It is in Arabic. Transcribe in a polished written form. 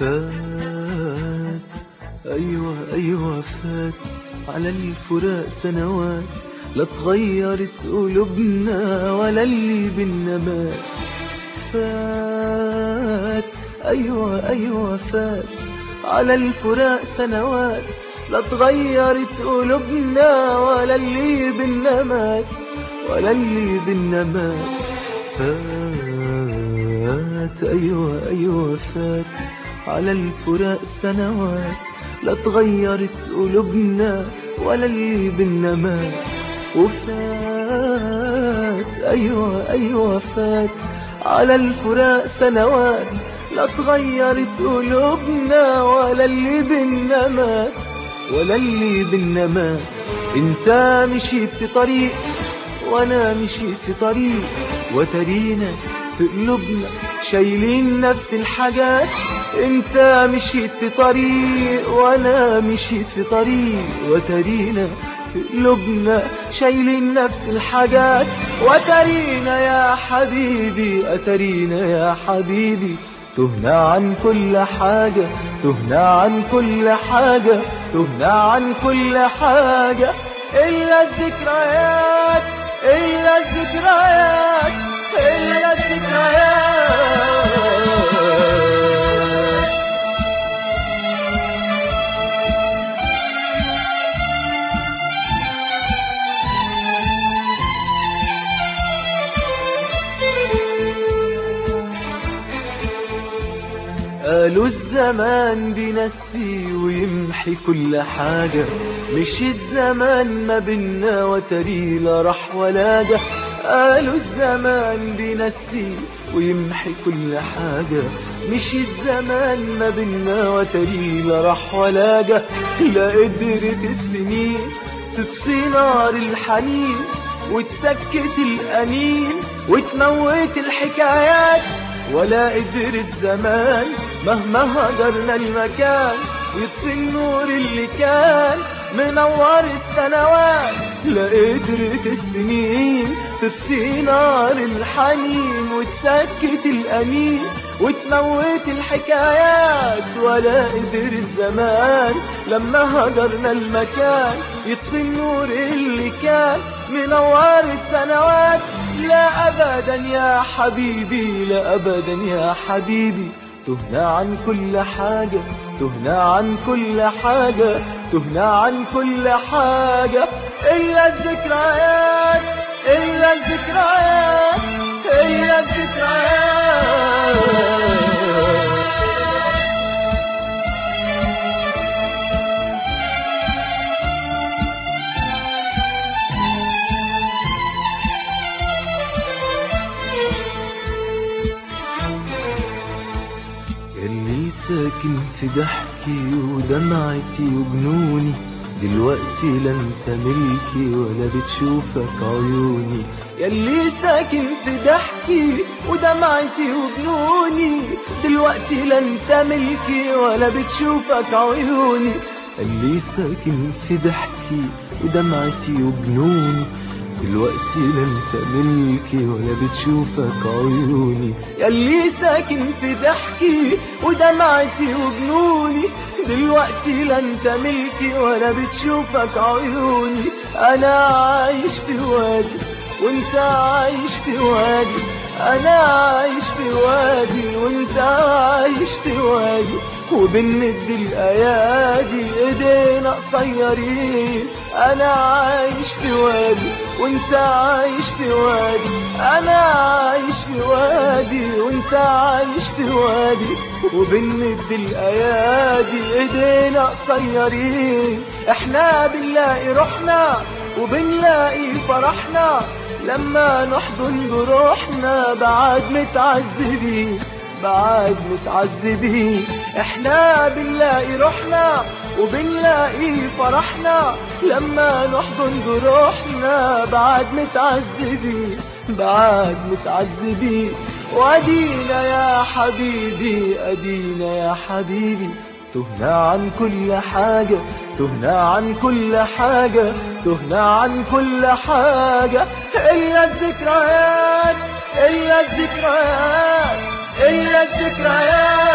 فات أيوة فات على الفراق سنوات، لا اتغيرت قلوبنا ولا اللي بينا مات. فات أيوة فات على الفراق سنوات، لا اتغيرت قلوبنا ولا اللي بينا مات ولا اللي بينا مات. فات أيوة فات على الفراق سنوات، لا اتغيرت قلوبنا ولا اللي بينا مات. وفات أيوة فات على الفراق سنوات، لا اتغيرت قلوبنا ولا اللي بينا مات ولا اللي بينا مات. انت مشيت في طريق وانا مشيت في طريق، وترينا في قلوبنا شايلين نفس الحاجات. انت مشيت في طريق وانا مشيت في طريق، وترينا في قلوبنا شايلين نفس الحاجات. وترينا يا حبيبي أترينا يا حبيبي، تهنا عن كل حاجة، تهنا عن كل حاجة، تهنا عن كل حاجة إلا الذكريات، إلا الذكريات، إلا الذكريات. قالوا الزمان بينسي ويمحي كل حاجة، مش الزمان ما بينا وتري لا راح ولا جه. قالوا الزمان بينسي ويمحي كل حاجة، مش الزمان ما بينا وتري لا راح ولا جه. لا قدرت السنين تطفي نار الحنين وتسكت الأنين وتموت الحكايات، ولا قدر الزمان مهما هجرنا المكان يطفي النور اللي كان منور السنوات. لا قدرت السنين تطفي نار الحنين وتسكت الأنين وتموت الحكايات، ولا قدر الزمان لما هجرنا المكان يطفي النور اللي كان منور السنوات. لا أبدا يا حبيبي، لا أبدا يا حبيبي، تهنا عن كل حاجة، تهنا عن كل حاجة، تهنا عن كل حاجة إلا الذكريات، إلا الذكريات، إلا الذكريات. اللي ساكن في ضحكي ودمعتي وجنوني، دلوقتي لا انت ملكي ولا بتشوفك عيوني. ياللي ساكن في ضحكي ودمعتي وجنوني، دلوقتي لا انت ملكي ولا بتشوفك عيوني. اللي ساكن في ضحكي ودمعتي وجنوني، دلوقتي لا انت ملكي ولا بتشوفك عيوني. ياللي ساكن في ضحكي ودمعتي وجنوني، دلوقتي لا انت ملكي ولا بتشوفك عيوني. انا عايش في وادي وانت عايش في وادي، انا عايش في وادي وانت عايش في وادي، وبنمد الايادي ايدينا قصيرين. انا عايش في وادي وانت عايش في وادي، انا عايش في وادي وانت عايش في وادي، وبنمد الايادي ايدينا قصيرين. احنا بنلاقي روحنا وبنلاقي فرحنا لما نحضن جروحنا بعد متعذبين، بعد متعذبين. احنا بنلاقي روحنا وبنلاقي فرحنا لما نحضن جروحنا بعد متعذبين، بعد متعذبين. وادينا يا حبيبي، ادينا يا حبيبي، تهنا عن كل حاجة، تهنا عن كل حاجة، تهنا عن كل حاجة إلا الذكريات، إلا الذكريات، إلا الذكريات.